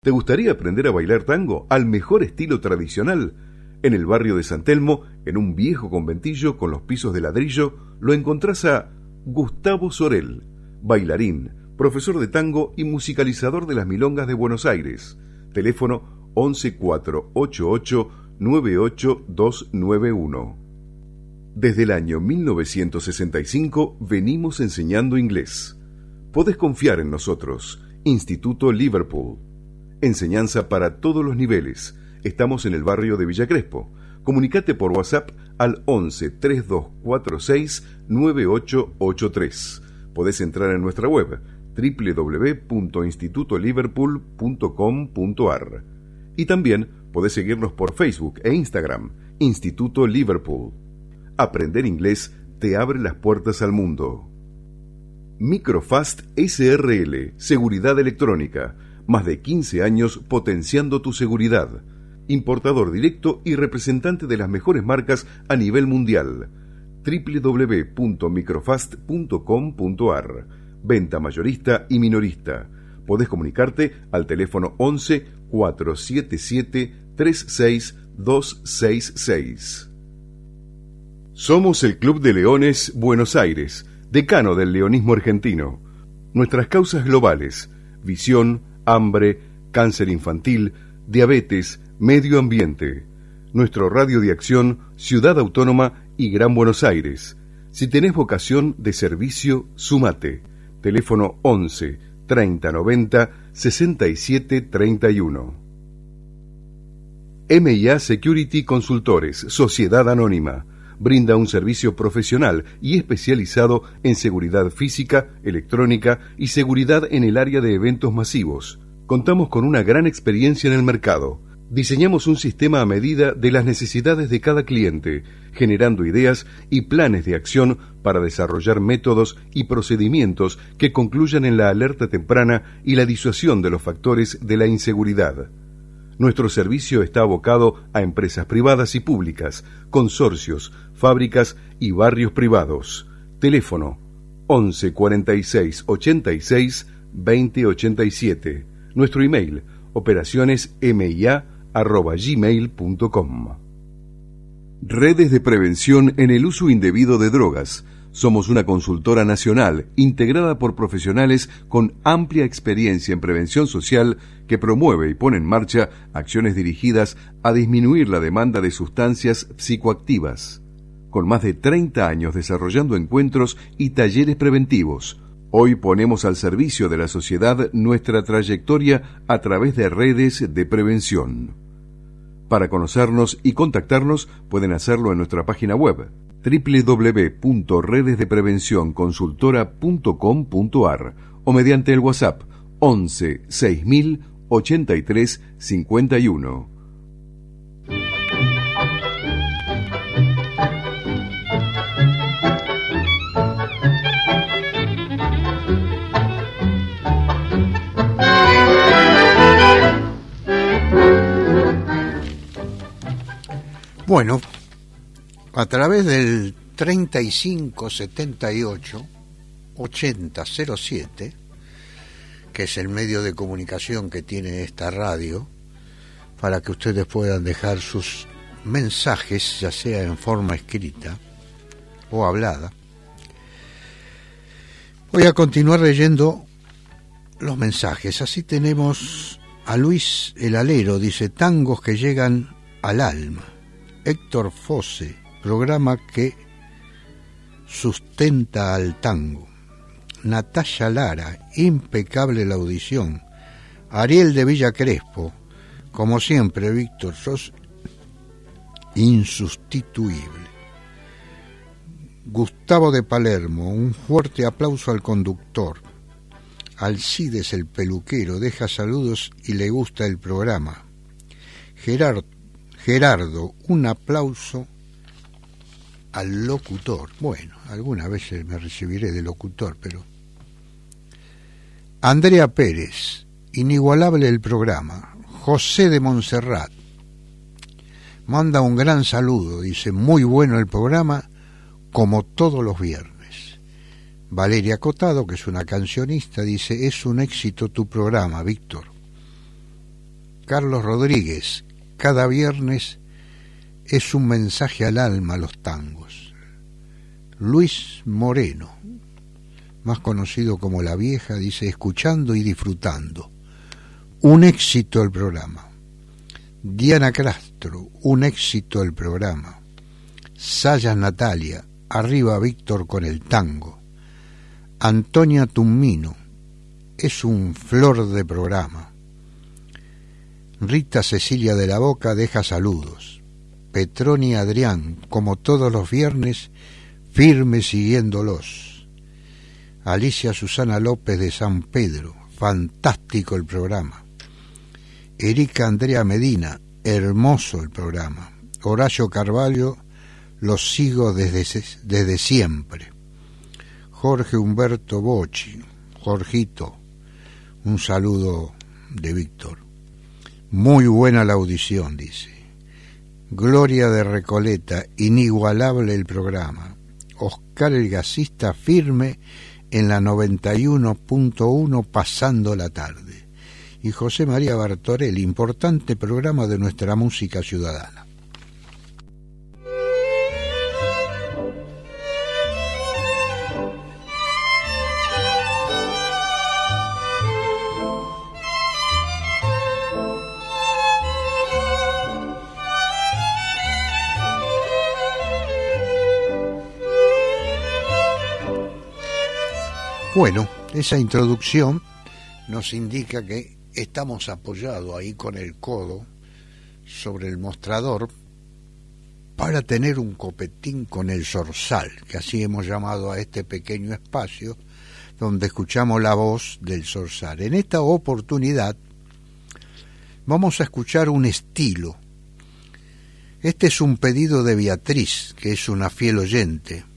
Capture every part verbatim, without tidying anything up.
¿Te gustaría aprender a bailar tango al mejor estilo tradicional? En el barrio de San Telmo, en un viejo conventillo con los pisos de ladrillo, lo encontrás a Gustavo Sorel, bailarín, profesor de tango y musicalizador de las milongas de Buenos Aires. Teléfono once cuatro ocho ocho nueve ocho dos nueve uno. Desde el año mil novecientos sesenta y cinco venimos enseñando inglés. Podés confiar en nosotros. Instituto Liverpool. Enseñanza para todos los niveles. Estamos en el barrio de Villa Crespo. Comunicate por WhatsApp al once treinta y dos cuarenta y seis nueve ocho ocho tres. Podés entrar en nuestra web doble u doble u doble u punto instituto liverpool punto com punto a r y también podés seguirnos por Facebook e Instagram, Instituto Liverpool. Aprender inglés te abre las puertas al mundo. Microfast S R L, Seguridad Electrónica. Más de quince años potenciando tu seguridad. Importador directo y representante de las mejores marcas a nivel mundial. doble u doble u doble u punto microfast punto com punto a r. Venta mayorista y minorista. Podés comunicarte al teléfono once cuatro siete siete tres seis dos seis seis. Somos el Club de Leones Buenos Aires, decano del leonismo argentino. Nuestras causas globales: visión, hambre, cáncer infantil, diabetes, medio ambiente. Nuestro radio de acción, Ciudad Autónoma y Gran Buenos Aires. Si tenés vocación de servicio, sumate. Teléfono once treinta noventa sesenta y siete treinta y uno. M y A Security Consultores, Sociedad Anónima. Brinda un servicio profesional y especializado en seguridad física, electrónica y seguridad en el área de eventos masivos. Contamos con una gran experiencia en el mercado. Diseñamos un sistema a medida de las necesidades de cada cliente, generando ideas y planes de acción para desarrollar métodos y procedimientos que concluyan en la alerta temprana y la disuasión de los factores de la inseguridad. Nuestro servicio está abocado a empresas privadas y públicas, consorcios, fábricas y barrios privados. Teléfono once cuarenta y seis ochenta y seis veinte ochenta y siete. Nuestro email operaciones mia arroba gmail punto com. Redes de prevención en el uso indebido de drogas. Somos una consultora nacional integrada por profesionales con amplia experiencia en prevención social que promueve y pone en marcha acciones dirigidas a disminuir la demanda de sustancias psicoactivas. Con más de treinta años desarrollando encuentros y talleres preventivos, hoy ponemos al servicio de la sociedad nuestra trayectoria a través de redes de prevención. Para conocernos y contactarnos pueden hacerlo en nuestra página web doble u doble u doble u punto redes de prevención consultora punto com punto a r o mediante el WhatsApp once seis mil ochenta y tres cincuenta y uno. Bueno, a través del treinta y cinco setenta y ocho ochenta cero siete, que es el medio de comunicación que tiene esta radio, para que ustedes puedan dejar sus mensajes, ya sea en forma escrita o hablada. Voy a continuar leyendo los mensajes. Así tenemos a Luis el Alero, dice: tangos que llegan al alma. Héctor Fosse, programa que sustenta al tango. Natalia Lara, impecable la audición. Ariel de Villa Crespo, como siempre, Víctor, sos insustituible. Gustavo de Palermo, un fuerte aplauso al conductor. Alcides el peluquero, deja saludos y le gusta el programa. Gerardo, Gerardo, un aplauso al locutor. Bueno, algunas veces me recibiré de locutor, pero... Andrea Pérez, inigualable el programa. José de Montserrat manda un gran saludo, dice: muy bueno el programa, como todos los viernes. Valeria Cotado, que es una cancionista, dice: es un éxito tu programa, Víctor. Carlos Rodríguez, cada viernes es un mensaje al alma los tangos. Luis Moreno, más conocido como La Vieja, dice, escuchando y disfrutando. Un éxito el programa. Diana Castro, un éxito el programa. Sayas Natalia, arriba Víctor con el tango. Antonia Tummino, es un flor de programa. Rita Cecilia de la Boca deja saludos. Petroni Adrián, como todos los viernes, firme siguiéndolos. Alicia Susana López de San Pedro, fantástico el programa. Erika Andrea Medina, hermoso el programa. Horacio Carvalho, los sigo desde, desde siempre. Jorge Humberto Bocci, Jorgito, un saludo de Víctor. Muy buena la audición, dice. Gloria de Recoleta, inigualable el programa. Oscar el Gasista, firme en la noventa y uno punto uno, pasando la tarde. Y José María Bartorell, importante programa de nuestra música ciudadana. Bueno, esa introducción nos indica que estamos apoyados ahí con el codo sobre el mostrador para tener un copetín con el zorzal, que así hemos llamado a este pequeño espacio donde escuchamos la voz del zorzal. En esta oportunidad vamos a escuchar un estilo. Este es un pedido de Beatriz, que es una fiel oyente.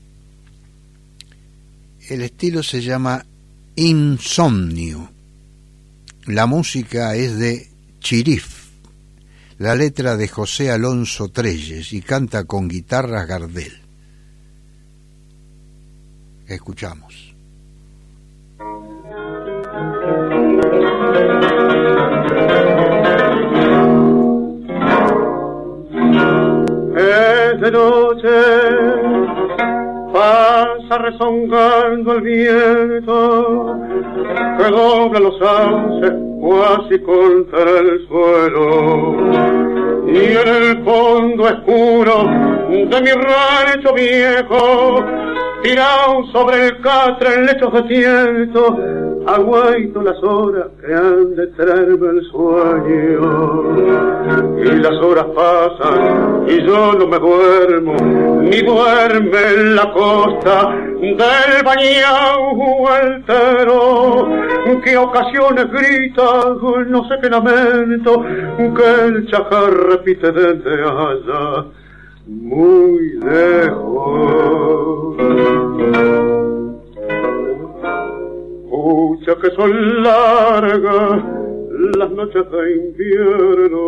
El estilo se llama Insomnio. La música es de Chirif, la letra de José Alonso Trelles y canta con guitarras Gardel. Escuchamos. Es de noche, pasa rezongando el viento que dobla los sauces cuasi contra el suelo, y en el fondo oscuro de mi rancho viejo, tirado sobre el catre en lechos de tiento, aguaito las horas que han de traerme el sueño. Y las horas pasan y yo no me duermo, ni duerme en la costa del bañao altero, que a ocasiones grita, no sé qué lamento, que el chajar repite desde allá, muy lejos. Pucha que son largas las noches de invierno.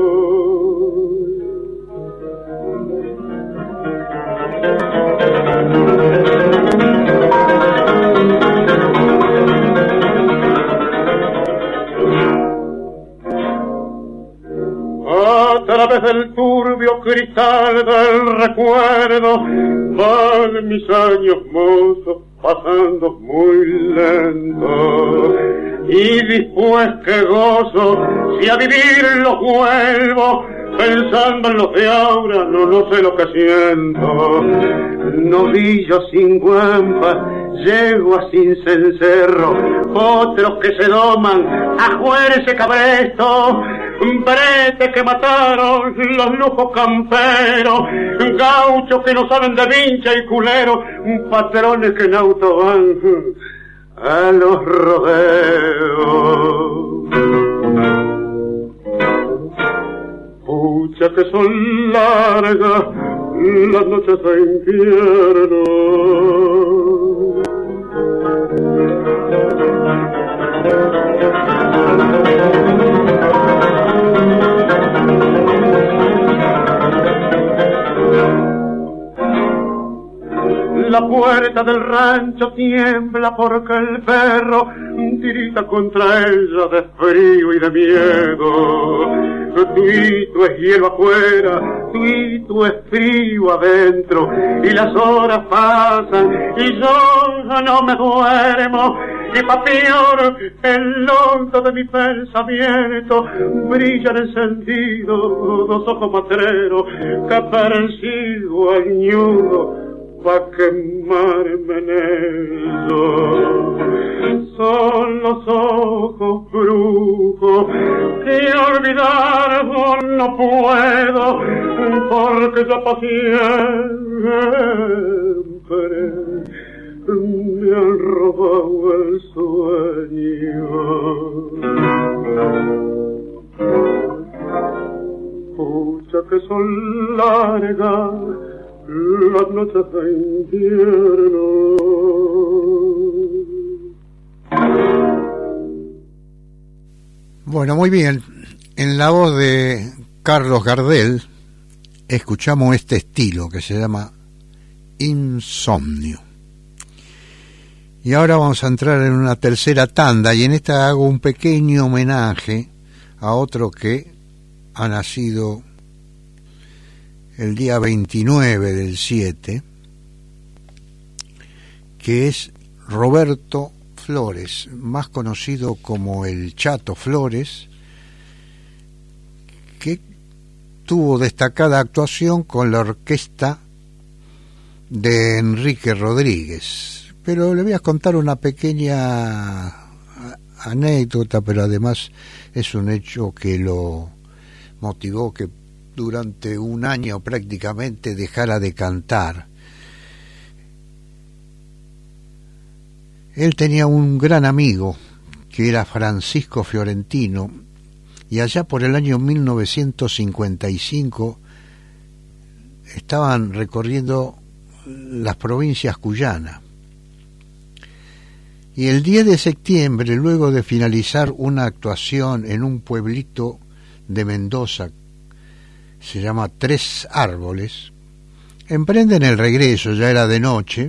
A través del turbio cristal del recuerdo van mis años mozos pasando muy lento, y después que gozo, si a vivir los vuelvo, pensando en los de ahora, no, no sé lo que siento. Novillo sin guampa, yegua sin cencerro, otros que se doman a juerse cabresto, bretes que mataron los lujos camperos, gauchos que no saben de vincha y culero, patrones que en auto van a los rodeos. Pucha que son largas las noches de invierno. La puerta del rancho tiembla porque el perro tirita contra ella de frío y de miedo. tuito es hielo afuera, tuito es frío adentro, y las horas pasan y yo ya no me duermo, y pa' peor el loto de mi pensamiento brillan encendidos dos ojos matreros que persigo al ñudo pa' quemarme en ellos. Son los ojos brujos que olvidar no puedo, porque ya pa' siempre me han robado el sueño. Escucha que son largas las noches de invierno. Bueno, muy bien. En la voz de Carlos Gardel escuchamos este estilo que se llama Insomnio. Y ahora vamos a entrar en una tercera tanda, y en esta hago un pequeño homenaje a otro que ha nacido el día veintinueve del siete, que es Roberto Flores, más conocido como el Chato Flores, que tuvo destacada actuación con la orquesta de Enrique Rodríguez. Pero le voy a contar una pequeña anécdota, pero además es un hecho que lo motivó que durante un año prácticamente dejara de cantar. Él tenía un gran amigo que era Francisco Fiorentino, y allá por el año mil novecientos cincuenta y cinco estaban recorriendo las provincias cuyanas. Y el diez de septiembre, luego de finalizar una actuación en un pueblito de Mendoza, se llama Tres Árboles, emprenden el regreso, ya era de noche,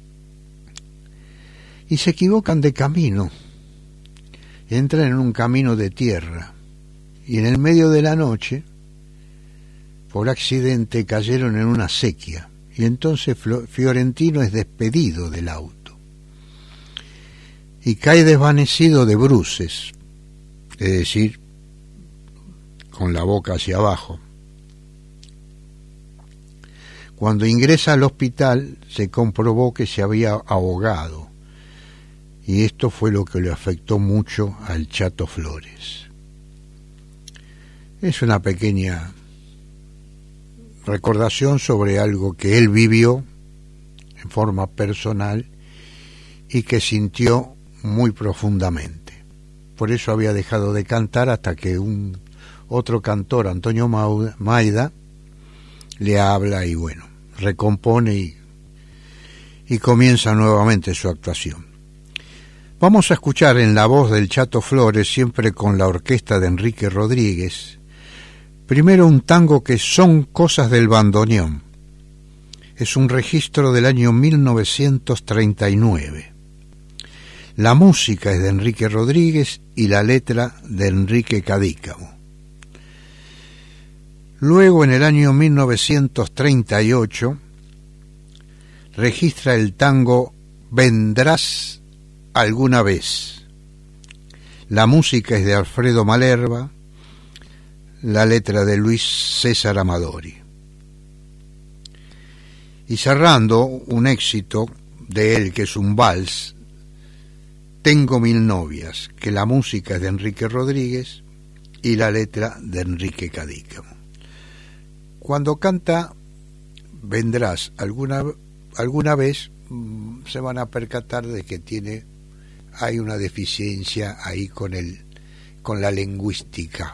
y se equivocan de camino. Entran en un camino de tierra, y en el medio de la noche, por accidente, cayeron en una sequía, y entonces Fiorentino es despedido del auto y cae desvanecido de bruces, es decir, con la boca hacia abajo. Cuando ingresa al hospital se comprobó que se había ahogado, y esto fue lo que le afectó mucho al Chato Flores. Es una pequeña recordación sobre algo que él vivió en forma personal y que sintió muy profundamente. Por eso había dejado de cantar hasta que un otro cantor, Antonio Maida, le habla y bueno, recompone y, y comienza nuevamente su actuación. Vamos a escuchar en la voz del Chato Flores, siempre con la orquesta de Enrique Rodríguez, primero un tango que Son cosas del bandoneón. Es un registro del año mil novecientos treinta y nueve. La música es de Enrique Rodríguez y la letra de Enrique Cadícamo. Luego, en el año mil novecientos treinta y ocho, registra el tango Vendrás alguna vez. La música es de Alfredo Malerba, la letra de Luis César Amadori. Y cerrando, un éxito de él que es un vals, Tengo mil novias, que la música es de Enrique Rodríguez y la letra de Enrique Cadícamo. Cuando canta Vendrás alguna, alguna vez, se van a percatar de que tiene hay una deficiencia ahí con el con la lingüística.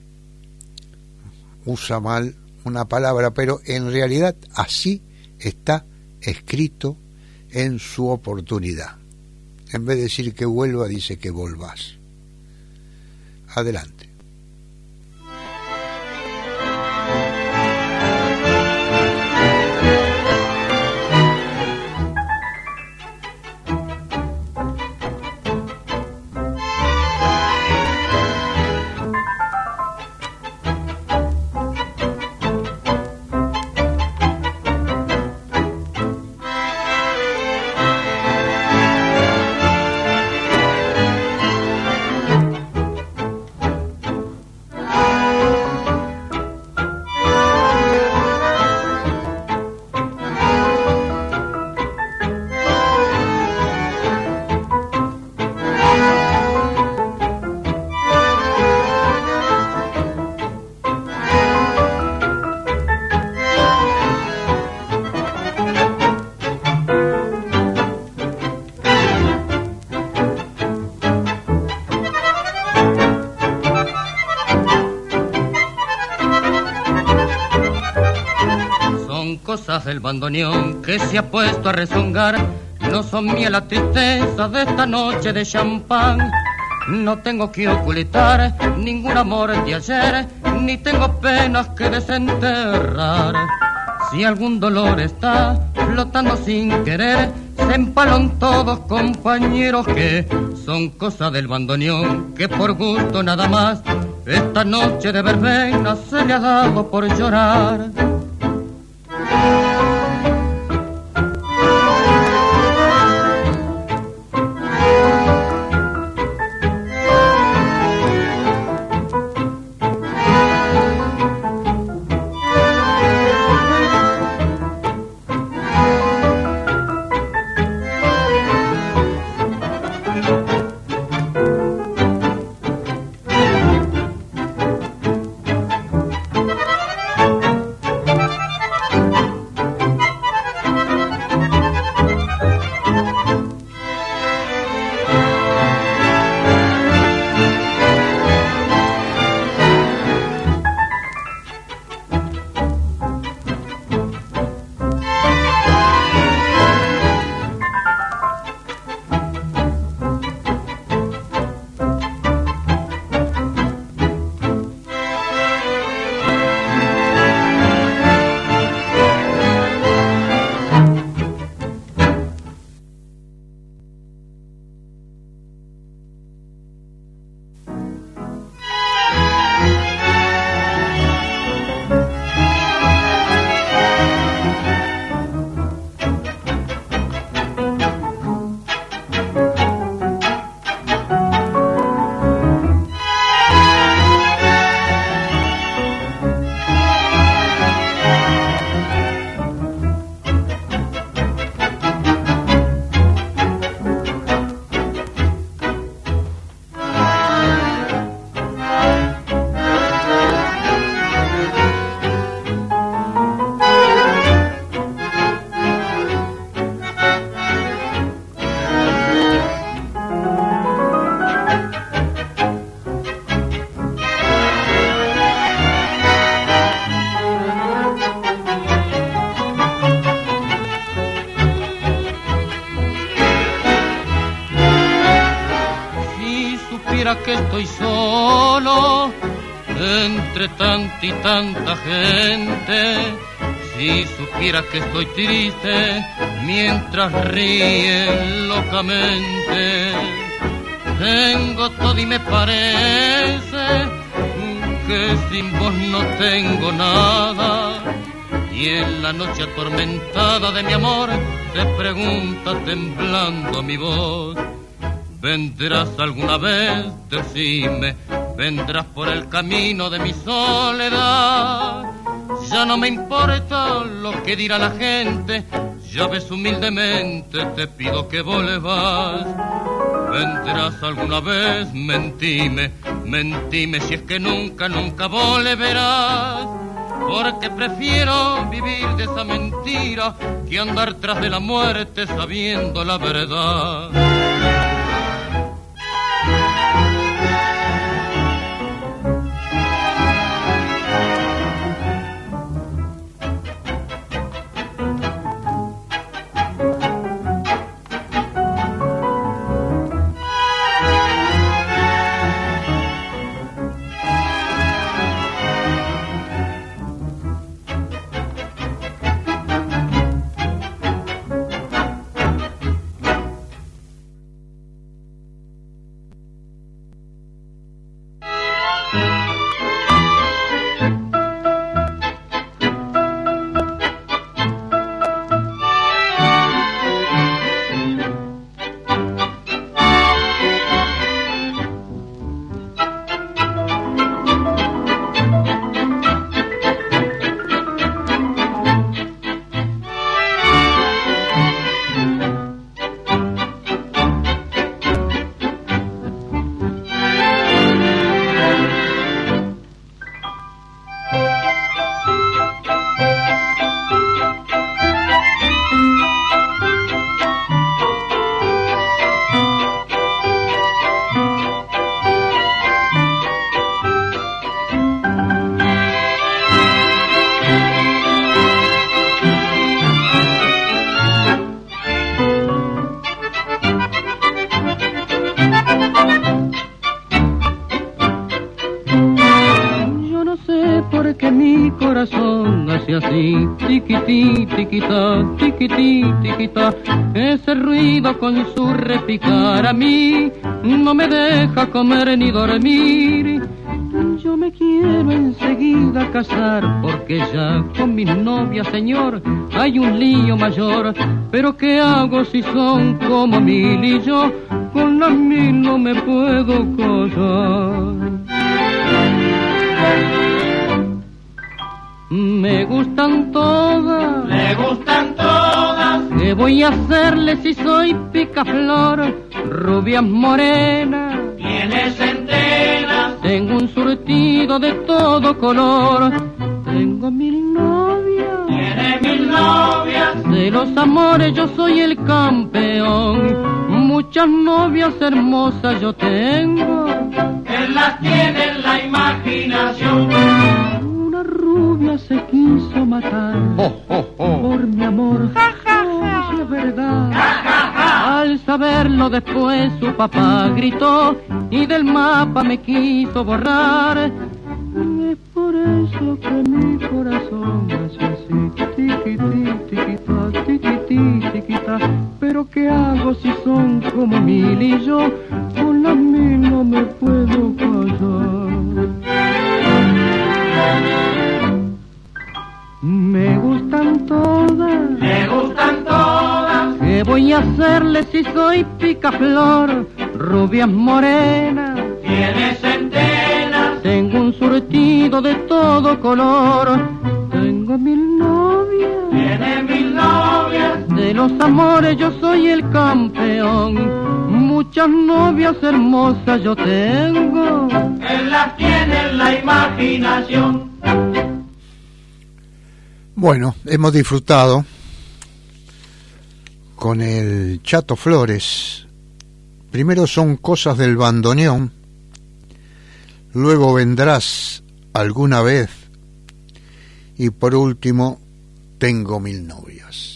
Usa mal una palabra, pero en realidad así está escrito en su oportunidad. En vez de decir que vuelva, dice que volvás. Adelante. cosas del bandoneón que se ha puesto a rezongar no son mía la tristeza de esta noche de champán. No tengo que ocultar ningún amor de ayer, ni tengo penas que desenterrar. Si algún dolor está flotando sin querer, se empalon todos compañeros que son cosas del bandoneón, que por gusto nada más esta noche de verbena se le ha dado por llorar. Que estoy solo entre tanta y tanta gente, si supiera que estoy triste mientras ríen locamente, tengo todo y me parece que sin vos no tengo nada, y en la noche atormentada de mi amor te pregunta temblando mi voz: ¿vendrás alguna vez? Decime, ¿vendrás por el camino de mi soledad? Ya no me importa lo que dirá la gente, ya ves humildemente te pido que volvás. ¿Vendrás alguna vez? Mentime, mentime si es que nunca, nunca volverás. Porque prefiero vivir de esa mentira que andar tras de la muerte sabiendo la verdad. porque mi corazón hace así, tiquití, tiquitá, tiquití, tiquitá. Ese ruido con su repicar a mí no me deja comer ni dormir. Yo me quiero enseguida casar, porque ya con mis novias, señor, hay un lío mayor. Pero ¿qué hago si son como mil y yo con las mil no me puedo callar? Me gustan todas, me gustan todas. ¿Qué voy a hacerle si soy picaflor? Rubias morenas, tienes centenas. Tengo un surtido de todo color. Tengo mil novias, tiene mil novias. De los amores yo soy el campeón. Muchas novias hermosas yo tengo. Él las tiene en la imaginación. Una rubia se quiso matar oh, oh, oh. por mi amor. Ja, ja, ja. Oh, si es verdad. Ja, ja, ja. Al saberlo después su papá gritó y del mapa me quiso borrar. Es por eso que mi corazón hace así, tiquití, tiquitá, tiquití, tiquitá. Pero ¿qué hago si son como mil y yo con las mil no me puedo callar? Me gustan todas, me gustan todas. ¿Qué voy a hacerle si soy picaflor? Rubias morenas, tiene centenas. Tengo un surtido de todo color. Tengo mil novias, tiene mil novias. De los amores yo soy el campeón. Muchas novias hermosas yo tengo. Él las tiene en la imaginación. Bueno, hemos disfrutado con el Chato Flores. Primero Son cosas del bandoneón, luego Vendrás alguna vez y por último Tengo mil novias.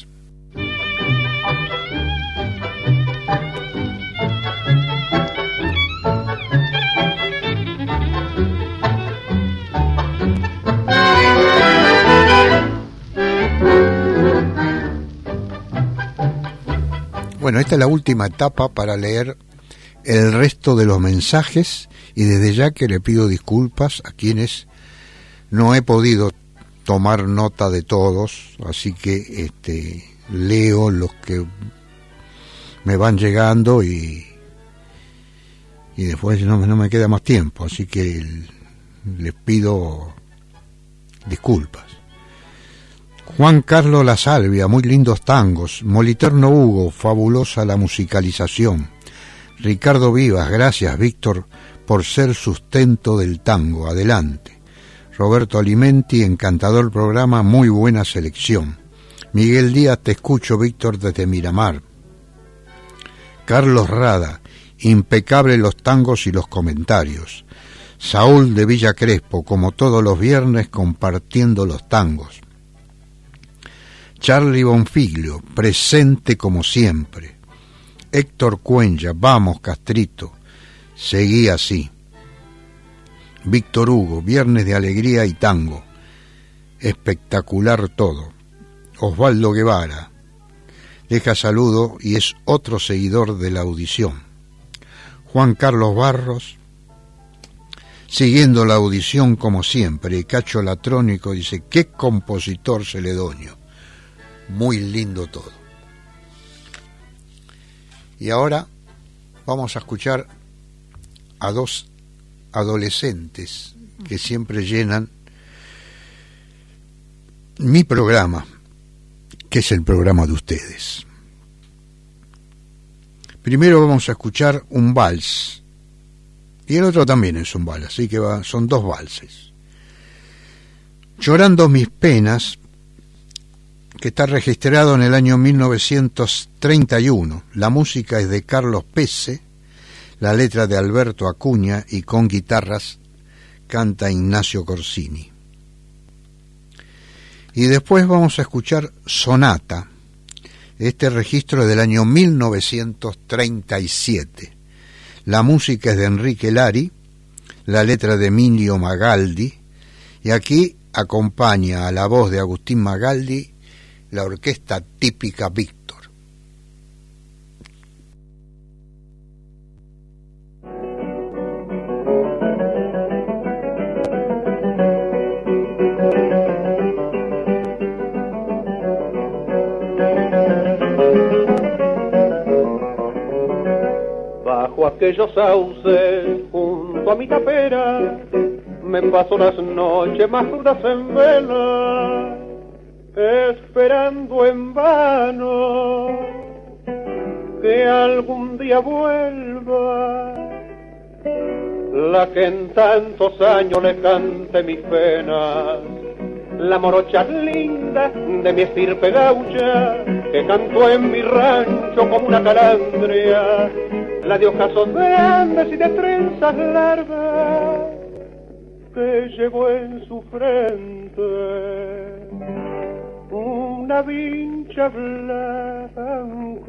Bueno, esta es la última etapa para leer el resto de los mensajes y desde ya que le pido disculpas a quienes no he podido tomar nota de todos, así que este leo los que me van llegando y y después no, no me queda más tiempo, así que les pido disculpas. Juan Carlos La Salvia, muy lindos tangos. Moliterno Hugo, fabulosa la musicalización. Ricardo Vivas, gracias Víctor por ser sustento del tango, adelante. Roberto Alimenti, encantador programa, muy buena selección. Miguel Díaz, te escucho Víctor desde Miramar. Carlos Rada, impecable los tangos y los comentarios. Saúl de Villa Crespo, como todos los viernes compartiendo los tangos. Charlie Bonfiglio, presente como siempre. Héctor Cuenya, vamos Castrito, seguí así. Víctor Hugo, viernes de alegría y tango, espectacular todo. Osvaldo Guevara, deja saludo y es otro seguidor de la audición. Juan Carlos Barros, siguiendo la audición como siempre. Cacho Latrónico dice, qué compositor celedonio. Muy lindo todo. Y ahora vamos a escuchar a dos adolescentes que siempre llenan mi programa, que es el programa de ustedes. Primero vamos a escuchar un vals, y el otro también es un vals, así que va, son dos valses. Llorando mis penas, que está registrado en el año mil novecientos treinta y uno. La música es de Carlos Pese, la letra de Alberto Acuña y con guitarras canta Ignacio Corsini. Y después vamos a escuchar Sonata. Este registro es del año mil novecientos treinta y siete. La música es de Enrique Lari, la letra de Emilio Magaldi Y aquí acompaña a la voz de Agustín Magaldi la orquesta típica Víctor. Bajo aquellos sauces, junto a mi tapera, me paso las noches más duras en vela, esperando en vano que algún día vuelva la que en tantos años le cante mis penas, la morocha linda de mi estirpe gaucha, que cantó en mi rancho como una calandria, la de ojazos grandes y de trenzas largas, que llevó en su frente una vincha blanca.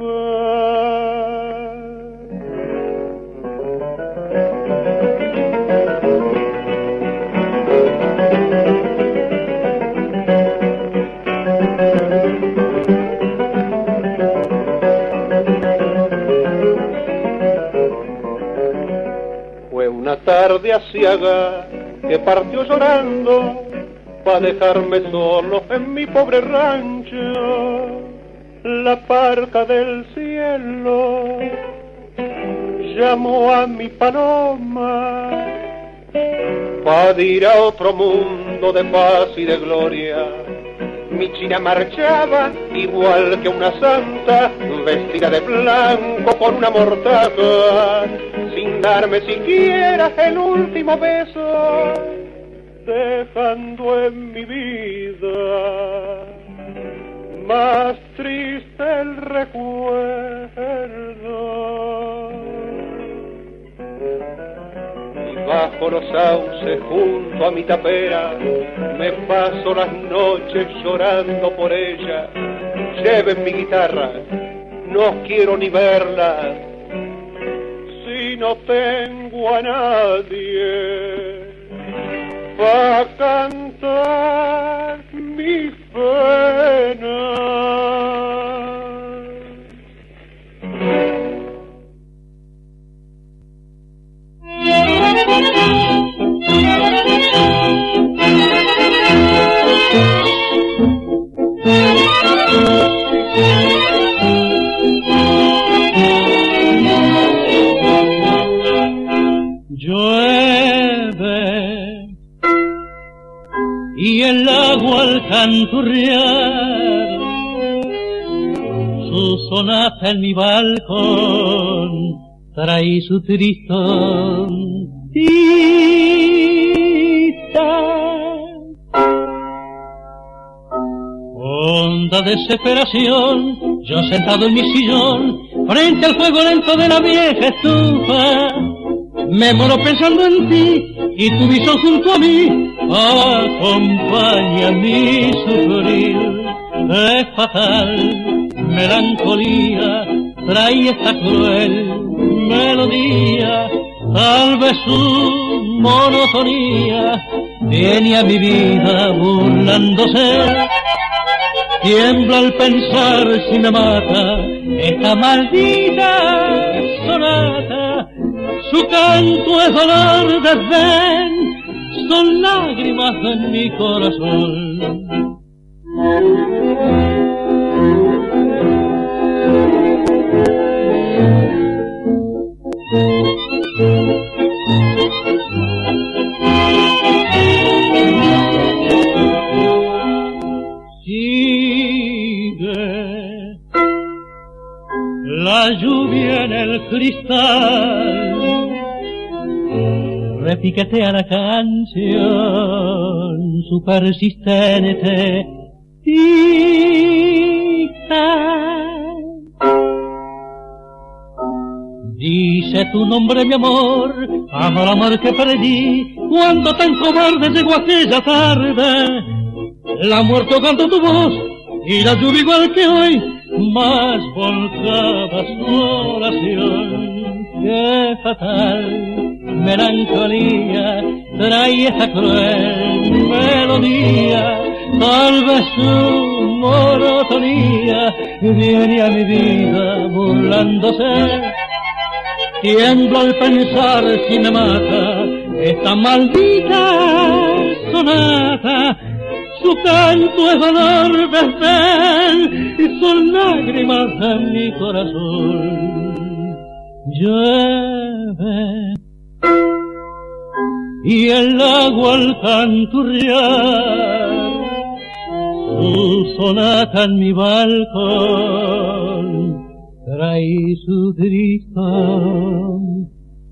Fue una tarde aciaga que partió llorando pa' dejarme solo en mi pobre rancho. La parca del cielo llamó a mi paloma pa' ir a otro mundo de paz y de gloria. Mi china marchaba igual que una santa, vestida de blanco con una mortaja, sin darme siquiera el último beso, dejando en mi vida más triste el recuerdo. Y bajo los sauces junto a mi tapera me paso las noches llorando por ella. Lleven mi guitarra, no quiero ni verla, si no tengo a nadie pa' cantar mis penas. Llueve y el agua al canturrear su sonata en mi balcón trae su tristón honda desesperación, yo sentado en mi sillón frente al fuego lento de la vieja estufa, me muero pensando en ti y tu viso junto a mí acompaña mi sufrir. Es fatal melancolía trae esta cruel melodía, tal vez su monotonía viene a mi vida burlándose. Tiembla al pensar si me mata esta maldita sonata. Su canto es dolor, desdén, son lágrimas en mi corazón. La lluvia en el cristal repiquetea la canción, su persistente tic-tac. Dice tu nombre, mi amor, amo el amor que perdí, cuando tan cobarde llegó aquella tarde. La muerte ahogando tu voz y la lluvia igual que hoy, más volcaba su oración. Qué fatal melancolía trae esta cruel melodía, tal vez su monotonía viene a mi vida burlándose. Tiemblo al pensar si me mata esta maldita sonata. Su canto es dolor desdén y son lágrimas en mi corazón. Llueve y el agua al canturrear su sonata en mi balcón trae su tristón.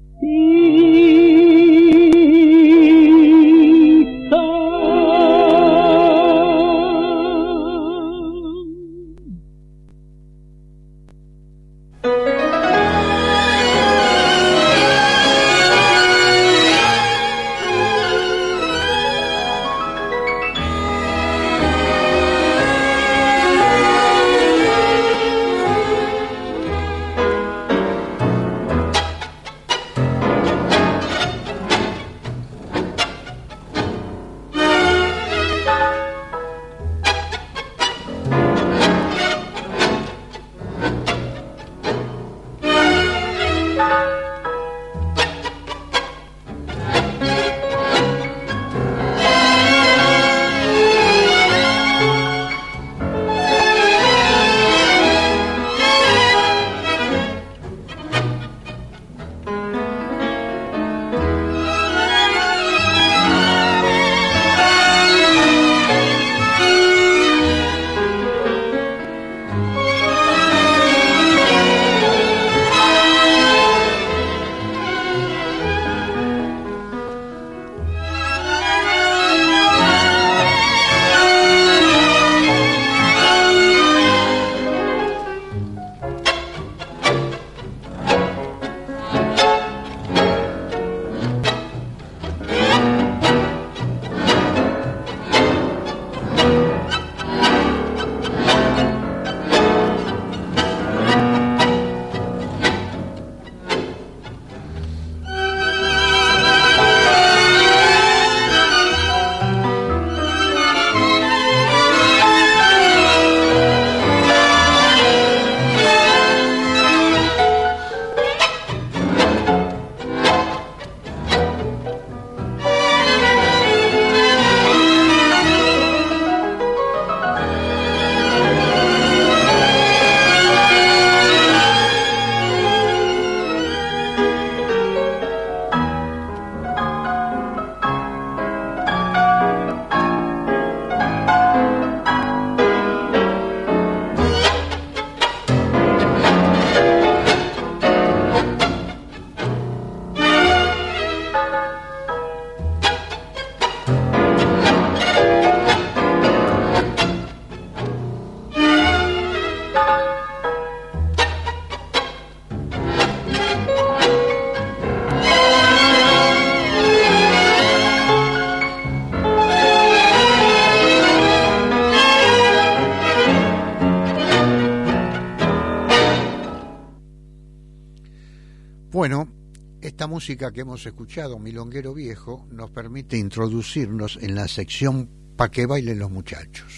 Bueno, esta música que hemos escuchado, Milonguero Viejo, nos permite introducirnos en la sección Pa' que bailen los muchachos.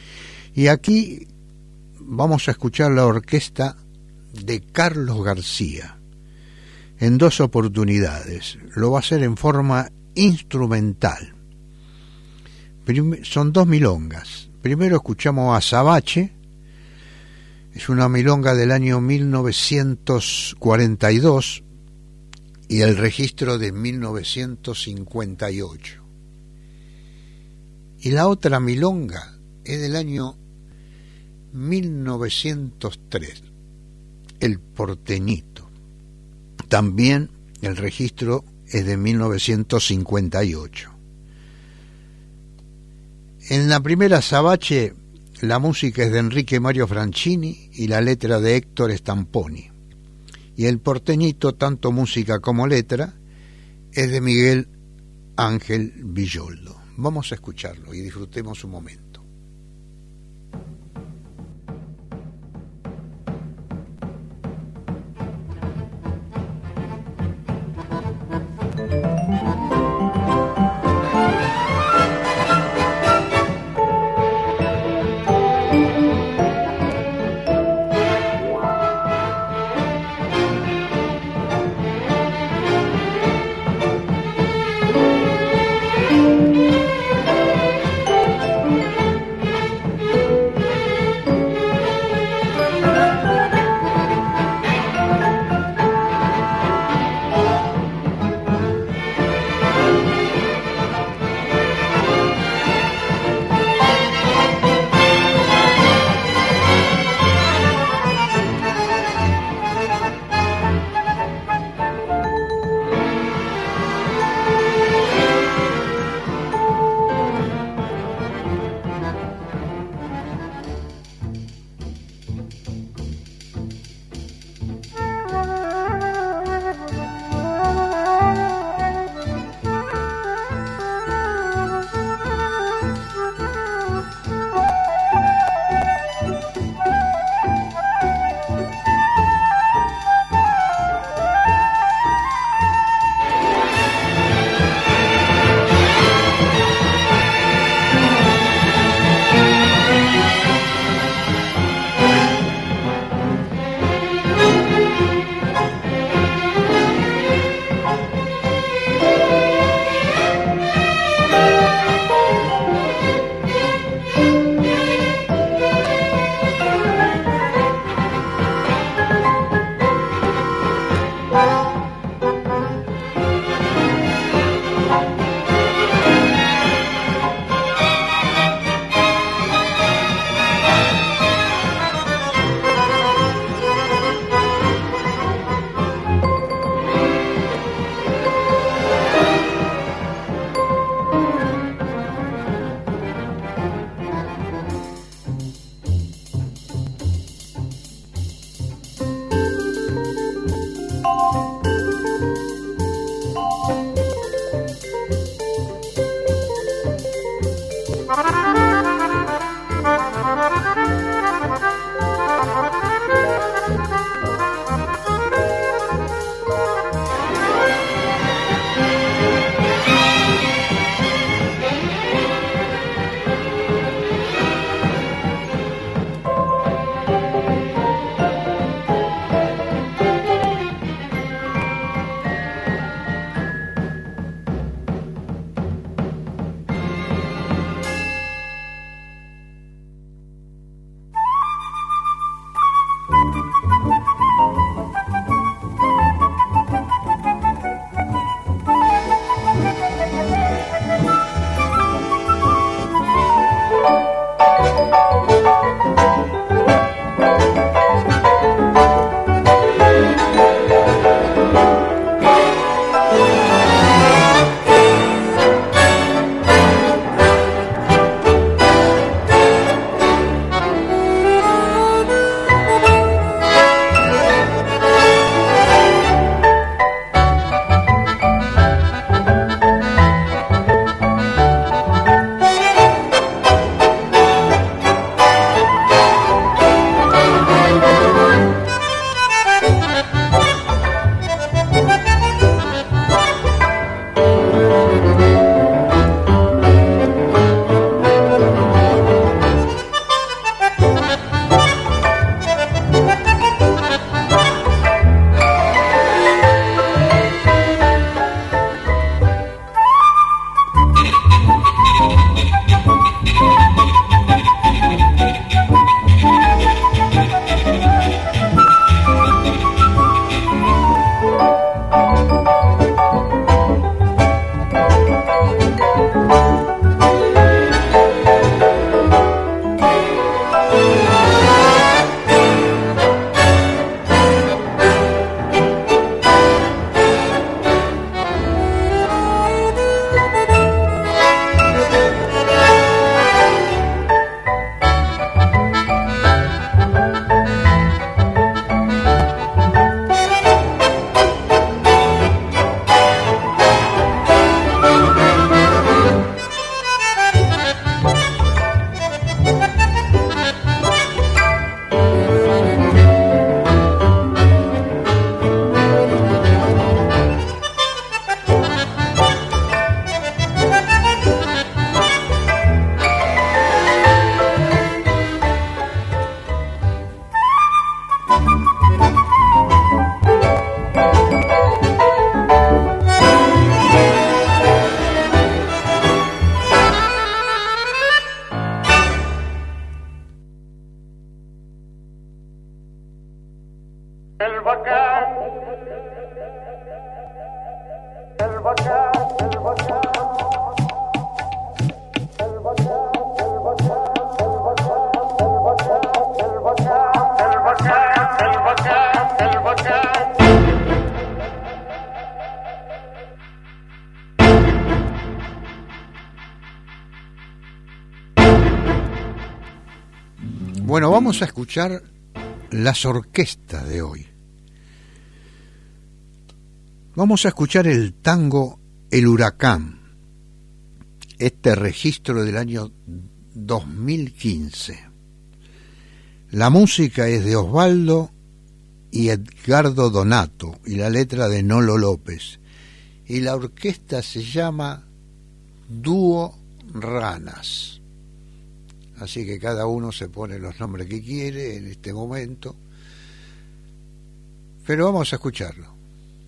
Y aquí vamos a escuchar la orquesta de Carlos García en dos oportunidades. Lo va a hacer en forma instrumental. Prim- son dos milongas. Primero escuchamos a Azabache. Es una milonga del año mil novecientos cuarenta y dos y el registro de mil novecientos cincuenta y ocho. Y la otra milonga es del año mil novecientos tres, El Porteñito. También el registro es de mil novecientos cincuenta y ocho. En la primera Azabache, la música es de Enrique Mario Franchini y la letra de Héctor Stamponi. Y El Porteñito, tanto música como letra, es de Miguel Ángel Villoldo. Vamos a escucharlo y disfrutemos un momento. Bueno, vamos a escuchar las orquestas de hoy. Vamos a escuchar el tango El Huracán, este registro del año dos mil quince. La música es de Osvaldo y Edgardo Donato y la letra de Nolo López. Y la orquesta se llama Dúo Ranas. Así que cada uno se pone los nombres que quiere en este momento. Pero vamos a escucharlo.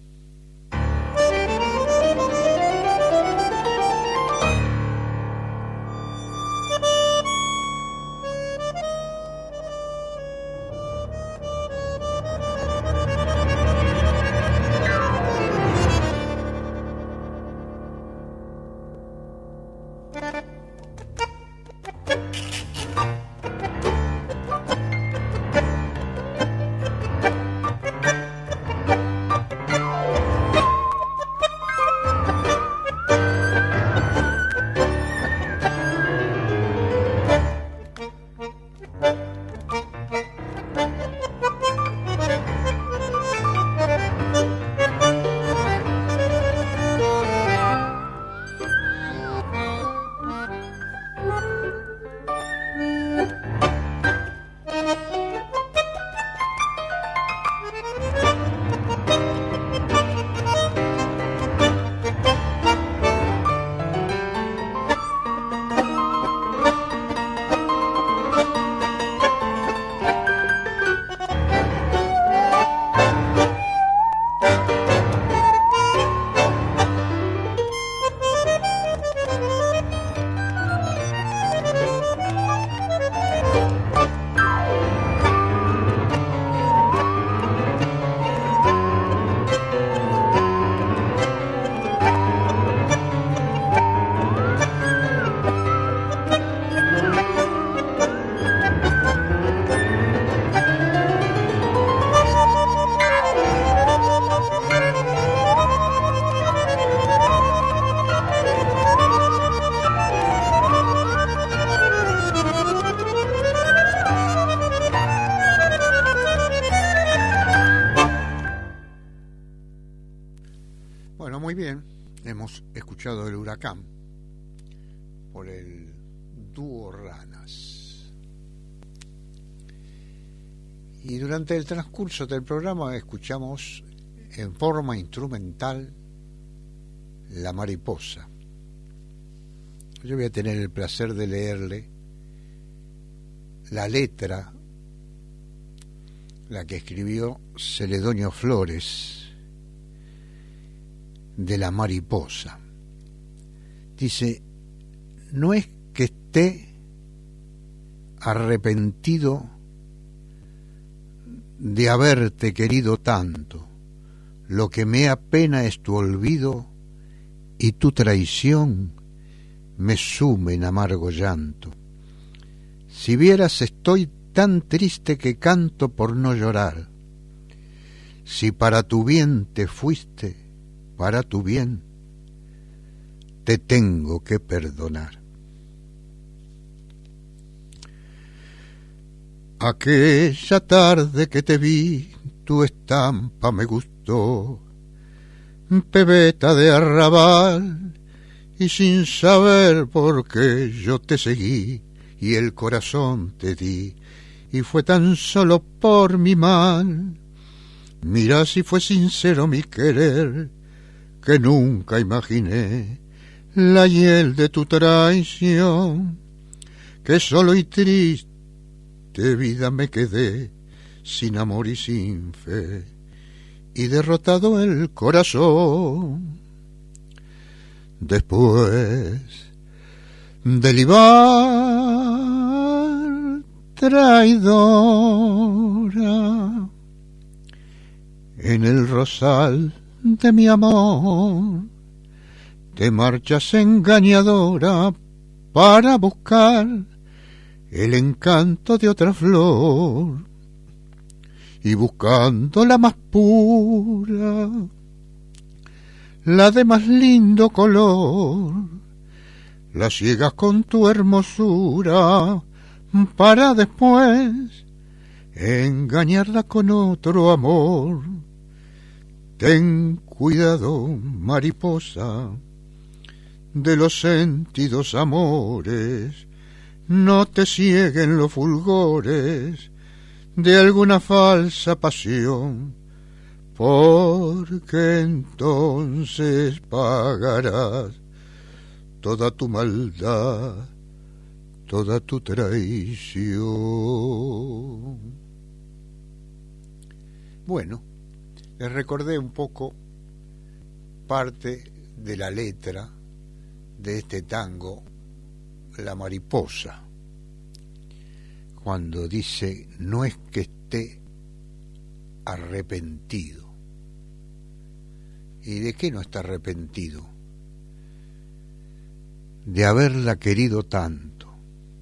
Escuchado El Huracán por el dúo Ranas, y durante el transcurso del programa escuchamos en forma instrumental La Mariposa. Yo voy a tener el placer de leerle la letra, la que escribió Celedonio Flores, de La Mariposa. Dice: no es que esté arrepentido de haberte querido tanto, lo que me apena es tu olvido y tu traición me sume en amargo llanto. Si vieras, estoy tan triste que canto por no llorar. Si para tu bien te fuiste, para tu bien te tengo que perdonar. Aquella tarde que te vi, tu estampa me gustó, pebeta de arrabal, y sin saber por qué yo te seguí y el corazón te di, y fue tan solo por mi mal. Mira si fue sincero mi querer, que nunca imaginé la hiel de tu traición, que solo y triste vida me quedé, sin amor y sin fe, y derrotado el corazón. Después del Ibar traidora, en el rosal de mi amor, te marchas engañadora para buscar el encanto de otra flor, y buscando la más pura, la de más lindo color, la ciegas con tu hermosura para después engañarla con otro amor. Ten cuidado, mariposa, de los sentidos amores, no te cieguen los fulgores de alguna falsa pasión, porque entonces pagarás toda tu maldad, toda tu traición. Bueno, les recordé un poco parte de la letra de este tango, La mariposa, cuando dice: no es que esté arrepentido. ¿Y de qué no está arrepentido? De haberla querido tanto.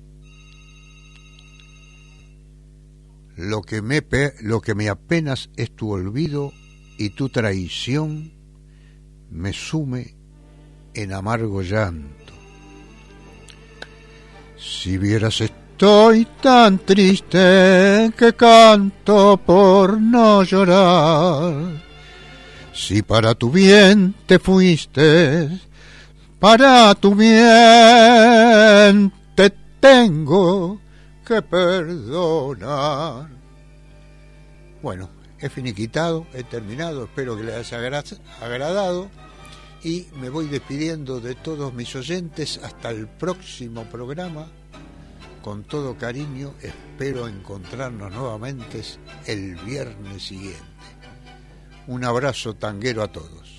Lo que me, lo que me apenas es tu olvido y tu traición me sume en amargo llanto. Si vieras estoy tan triste que canto por no llorar. Si para tu bien te fuiste, para tu bien te tengo que perdonar. Bueno, he finiquitado, he terminado, espero que les haya agradado y me voy despidiendo de todos mis oyentes hasta el próximo programa. Con todo cariño, espero encontrarnos nuevamente el viernes siguiente. Un abrazo tanguero a todos.